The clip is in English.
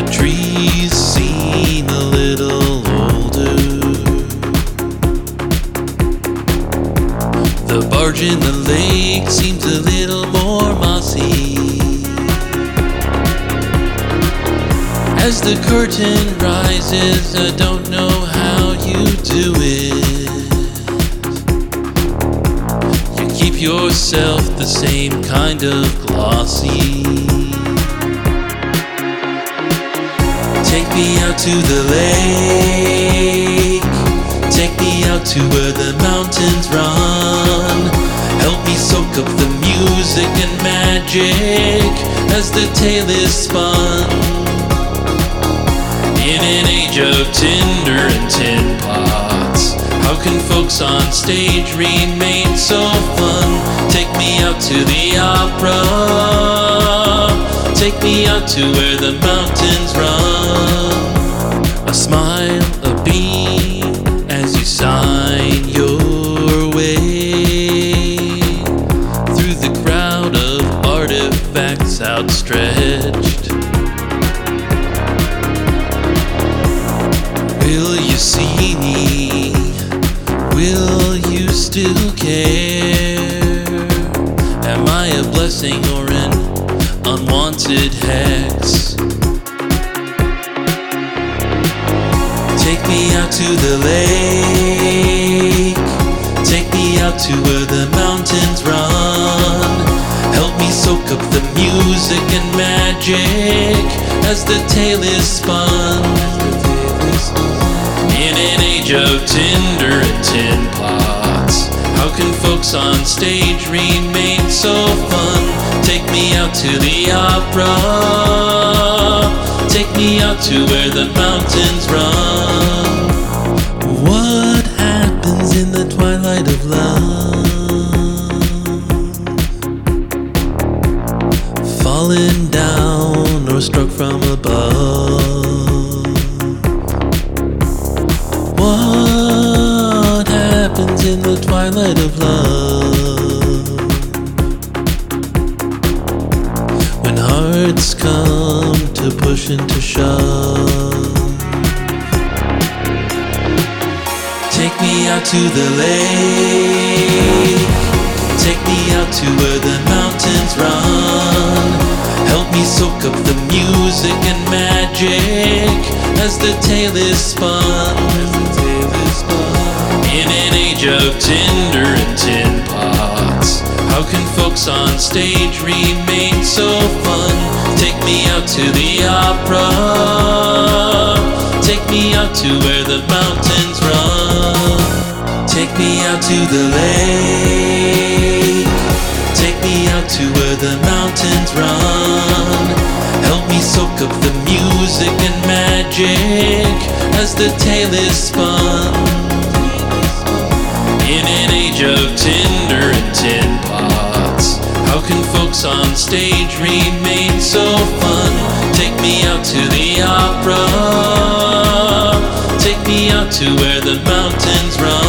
trees seem a little older. The barge in the lake seems a little more mossy. As the curtain rises, I don't know how you do it. You keep yourself the same kind of glossy. Take me out to the lake. Take me out to where the mountains run. Help me soak up the music and magic as the tale is spun. In an age of tinder and tin pots, how can folks on stage remain so fun? Take me out to the opera. Take me out to where the mountains run. A smile, a beam, as you sign your way through the crowd of artifacts outstretched. Will you see me? Will you still care? Am I a blessing or an unwanted hex? Take me out to the lake. Take me out to where the mountains run. Help me soak up the music and magic as the tale is spun. In an age of tinder and tin pots, how can folks on stage remain so fun? Take me out to the opera. Take me out to where the mountains run. What happens in the twilight of love? Fallen down or struck from above? What happens in the twilight of love? When hearts come to push and to shove. Take me out to the lake. Take me out to where the mountains run. Help me soak up the music and magic as the tale is spun. In an age of tinder and tin pots, how can folks on stage remain so fun? Take me out to the opera. Take me out to where the mountains run. Take me out to the lake. Take me out to where the mountains run. Help me soak up the music and magic as the tale is spun. In an age of tinder and tin pots, how can folks on stage remain so fun? Take me out to the opera. Take me out to where the mountains run.